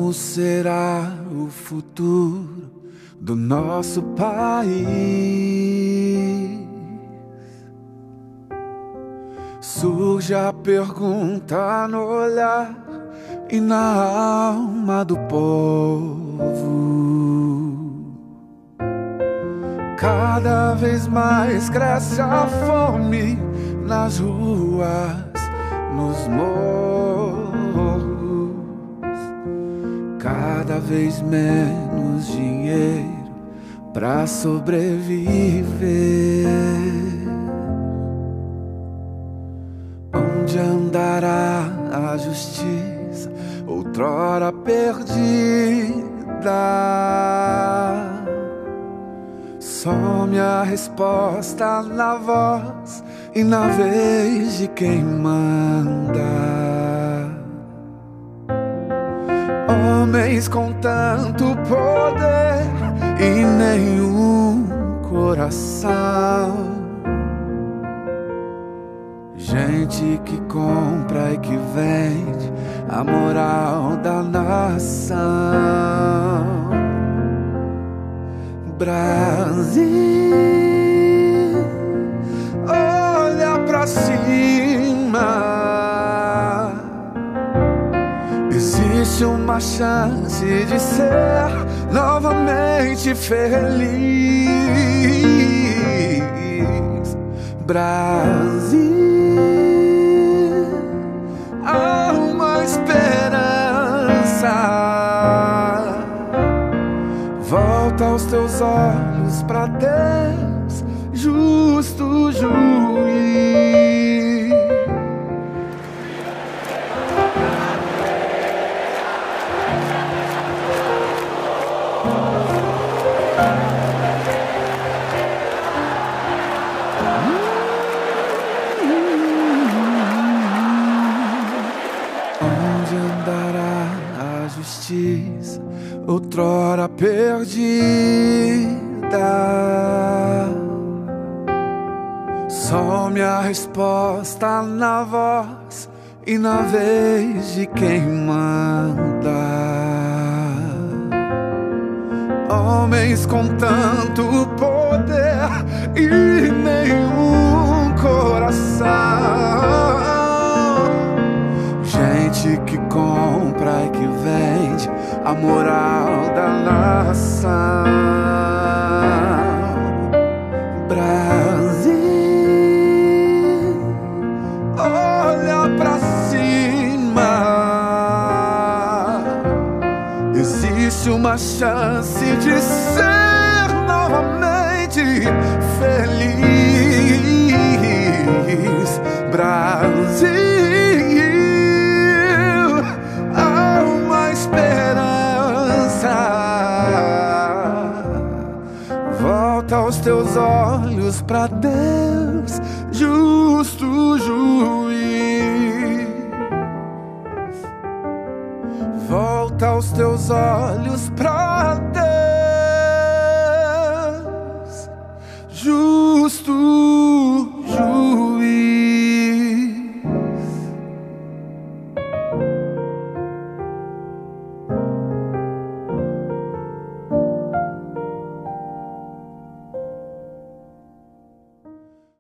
Como será o futuro do nosso país? Surge a pergunta no olhar e na alma do povo. Cada vez mais cresce a fome nas ruas, nos morros. Cada vez menos dinheiro pra sobreviver. Onde andará a justiça, outrora perdida? Some a resposta na voz e na vez de quem manda. Homens com tanto poder e nenhum coração. Gente que compra e que vende a moral da nação. Brasil, olha pra cima. Existe uma chance de ser novamente feliz. Brasil, há uma esperança. Volta os teus olhos pra Deus, justo juiz. Onde andará a justiça, outrora perdida? Some a resposta na voz e na vez de quem manda. Homens com tanto poder e nenhum coração. Gente que compra e que vende a moral da nação. Brasil, olha pra cima. Existe uma chance de ser novamente feliz. Brasil, volta os teus olhos pra Deus, justo juiz. Volta os teus olhos pra Deus.